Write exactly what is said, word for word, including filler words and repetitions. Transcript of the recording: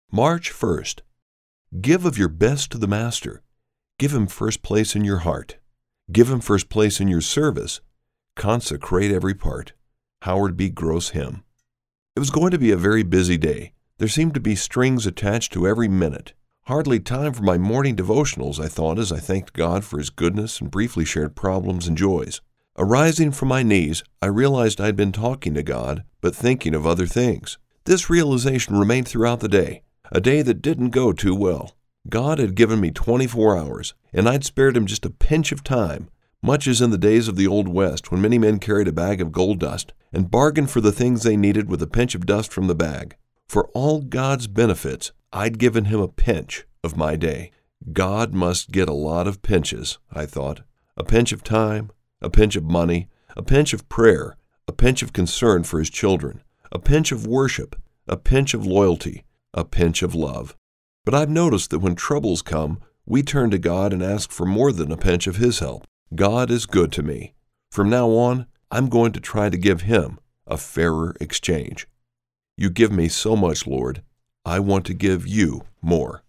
March first. Give of your best to the Master. Give Him first place in your heart. Give Him first place in your service. Consecrate every part. Howard B. Gross Hymn. It was going to be a very busy day. There seemed to be strings attached to every minute. Hardly time for my morning devotionals, I thought, as I thanked God for His goodness and briefly shared problems and joys. Arising from my knees, I realized I had been talking to God, but thinking of other things. This realization remained throughout the day, a day that didn't go too well. God had given me twenty-four hours, and I'd spared Him just a pinch of time, much as in the days of the Old West when many men carried a bag of gold dust and bargained for the things they needed with a pinch of dust from the bag. For all God's benefits, I'd given Him a pinch of my day. God must get a lot of pinches, I thought. A pinch of time, a pinch of money, a pinch of prayer, a pinch of concern for His children, a pinch of worship, a pinch of loyalty, a pinch of love. But I've noticed that when troubles come, we turn to God and ask for more than a pinch of His help. God is good to me. From now on, I'm going to try to give Him a fairer exchange. You give me so much, Lord. I want to give You more.